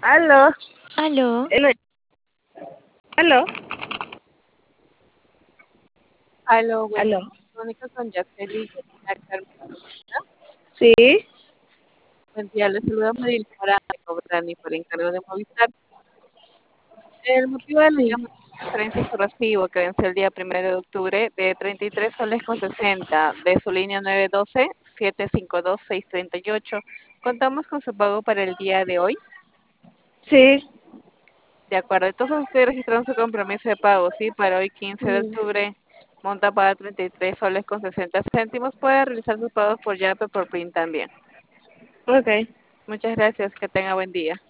Aló, Aló, en el- aló, Aló, buen aló. día. Mónica con Yaceli, Yasmina, Carmen. Sí, Buen día, les saluda María Mora de Cobrani por encargo de Movistar. El motivo de la sí. llamada es referencia a su recibo que vence el día 1 de octubre de 33 soles con 60 de su línea 912-752-638. Contamos con su pago para el día de hoy. Sí. De acuerdo, entonces usted registró su compromiso de pago, ¿sí? Para hoy 15 de Mm, octubre, monta para 33 soles con 60 céntimos. Puede realizar sus pagos por Yape o por PIN también. ok. Muchas gracias, que tenga buen día.